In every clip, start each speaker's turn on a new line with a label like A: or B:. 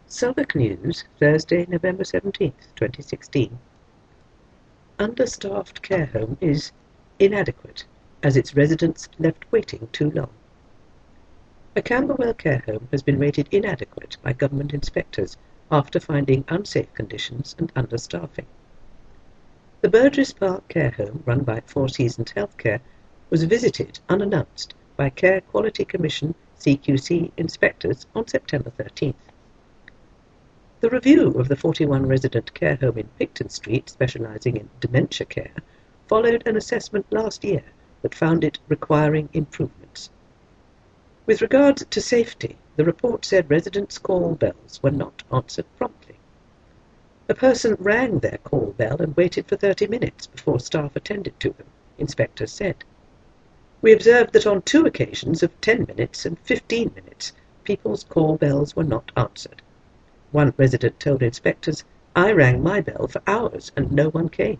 A: Southwark News, Thursday, November 17th, 2016. Understaffed care home is inadequate as its residents left waiting too long. A Camberwell care home has been rated inadequate by government inspectors after finding unsafe conditions and understaffing. The Burgess Park care home, run by Four Seasons Healthcare, was visited unannounced by Care Quality Commission CQC inspectors on September 13th. The review of the 41-resident care home in Picton Street, specialising in dementia care, followed an assessment last year that found it requiring improvements. With regard to safety, the report said residents' call bells were not answered promptly. A person rang their call bell and waited for 30 minutes before staff attended to them, inspectors said. We observed that on 2 occasions of 10 minutes and 15 minutes, people's call bells were not answered. One resident told inspectors, "I rang my bell for hours and no one came."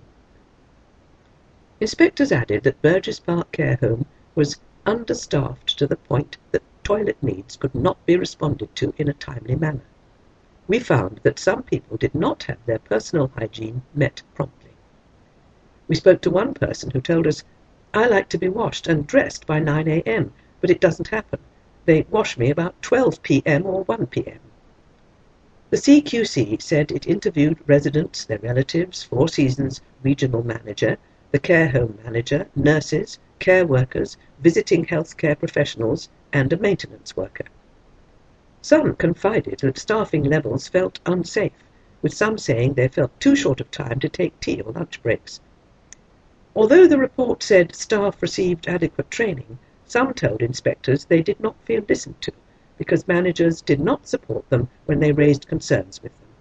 A: Inspectors added that Burgess Park Care Home was understaffed to the point that toilet needs could not be responded to in a timely manner. We found that some people did not have their personal hygiene met promptly. We spoke to one person who told us, "I like to be washed and dressed by 9 a.m, but it doesn't happen. They wash me about 12 p.m. or 1 p.m. The CQC said it interviewed residents, their relatives, Four Seasons regional manager, the care home manager, nurses, care workers, visiting healthcare professionals, and a maintenance worker. Some confided that staffing levels felt unsafe, with some saying they felt too short of time to take tea or lunch breaks. Although the report said staff received adequate training, some told inspectors they did not feel listened to, because managers did not support them when they raised concerns with them.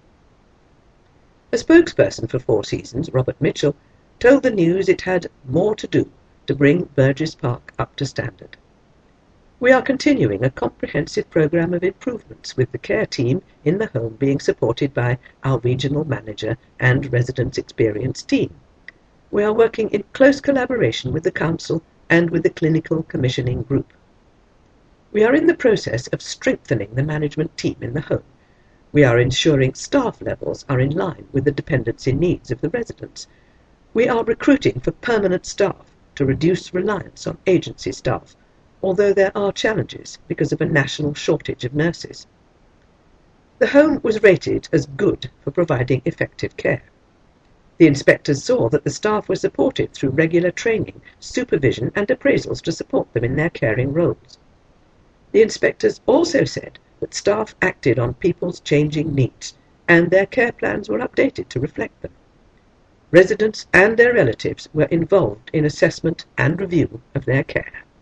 A: A spokesperson for Four Seasons, Robert Mitchell, told the News it had more to do to bring Burgess Park up to standard. We are continuing a comprehensive programme of improvements, with the care team in the home being supported by our regional manager and residents' experience team. We are working in close collaboration with the council and with the clinical commissioning group. We are in the process of strengthening the management team in the home. We are ensuring staff levels are in line with the dependency needs of the residents. We are recruiting for permanent staff to reduce reliance on agency staff, although there are challenges because of a national shortage of nurses. The home was rated as good for providing effective care. The inspectors saw that the staff were supported through regular training, supervision and appraisals to support them in their caring roles. The inspectors also said that staff acted on people's changing needs, and their care plans were updated to reflect them. Residents and their relatives were involved in assessment and review of their care.